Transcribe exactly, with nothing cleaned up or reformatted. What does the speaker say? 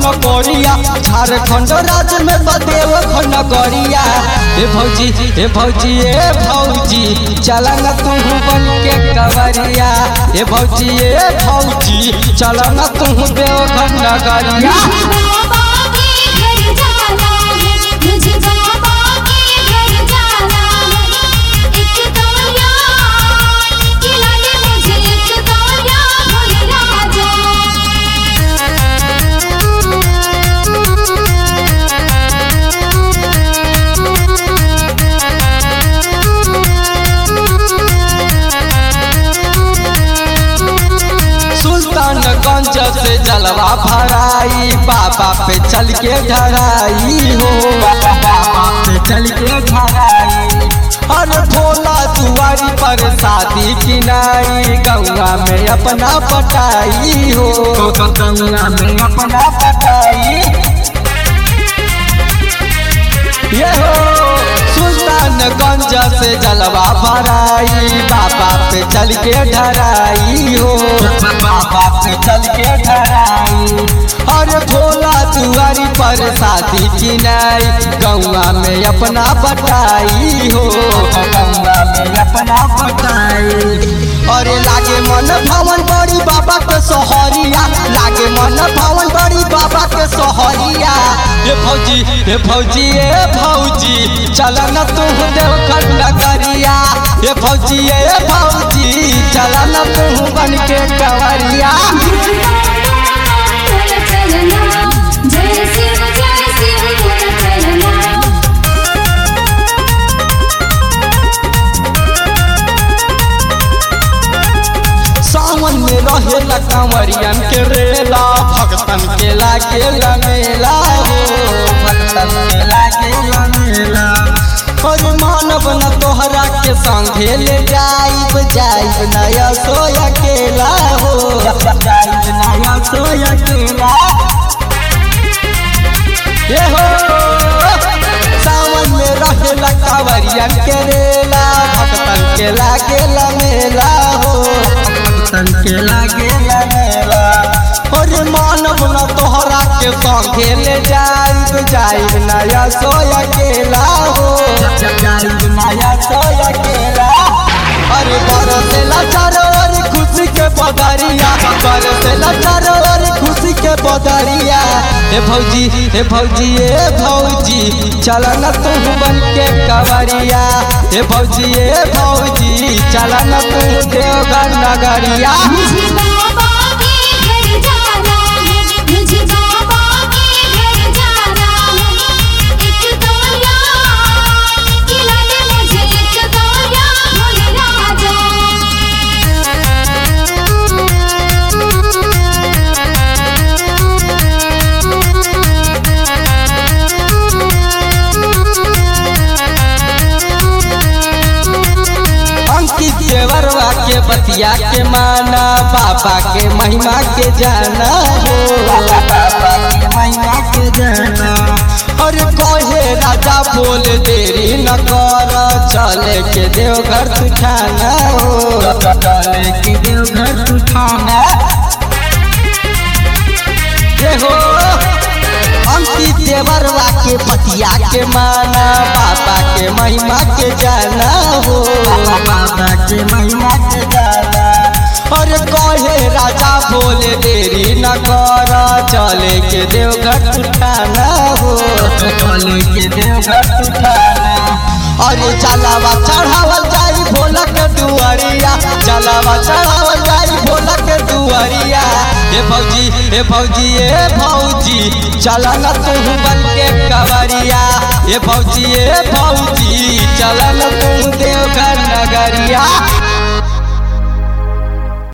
नगरिया झारखंड राज्य में बदेव नगरिया। ए भौजी ए भौजी ए भौजी चला न तू बन के कवरिया। ए भौजी ए भौजी चला न तू देवघर नगरिया। सुल्तानगंज से जलवा भराई बाबा पे चल के ढराई हो। बाबा पे चल के ढराई अरे भोला दुआरी पर शादी किनाई गंगा में अपना पटाई हो। गंगा में अपना पटाई ये हो। सुल्तानगंज से जलवा भराई बाबा पे चल के ढराई हो। बाबा पे चल के ढराई अरे भोला दुआरी पर शादी किनाई गंगा में अपना बटाई हो। गंगा में अपना बटाई अरे लागे मन भवन बड़ी बाबा के सोहरिया। लागे मन भवन बड़ी बाबा के सोहरिया। ए भौजी ए भौजी ए भौजी चला न तू देवघर नगरिया। ए भौजी ए भौजी चला न तू बन के कवरिया। सावन में रहेला कंवरियन के रेला भक्तन के लागे मेला हो। भक्तन के लागे मेला और मानव न तोहरा के संगे ले जाइब जाइब नया सो अकेला हो। जाइब नया सो अकेला ये हो। सावन में रहेला कंवरियन के रेला भक्तन के लागे मेला हो। भक्तन के लागे मेला और मानव न तोहरा के संगे ले जाइब जाइब नया सो अकेला हो। जाइब नया सो अकेला अरे बरसेला चारों ओर खुशी के बदरिया। बरसेला चारों ओर खुशी के बदरिया। ए भौजी ए भौजी ए भौजी चला न तू बन के कवरिया। ए भौजी ए भौजी चला न तू देवघर नगरिया। देवरवा के बतिया के माना बाबा के महिमा के जाना हो। बाबा के महिमा के जाना और कहे राजा बोल देरी न कर चले के देवघर तुठाना हो। चले के देवघर तुठाना हो। अंकित देवरवा के बतिया के माना बाबा के महिमा के जाना हो। बाबा के महिमा के जाना और कहे राजा बोले देरी न कर चले के देवघर उठाना हो। चले के देवघर उठाना अरे चलावा चढ़ावल जाई भोला के दुआरिया। चलावा चढ़ावल जाई भोला के दुआरिया। ए भौजी ए भौजी ए भौजी चला न तू बन के कवरिया। ए भौजी ए भौजी चला न तू देवघर नगरिया।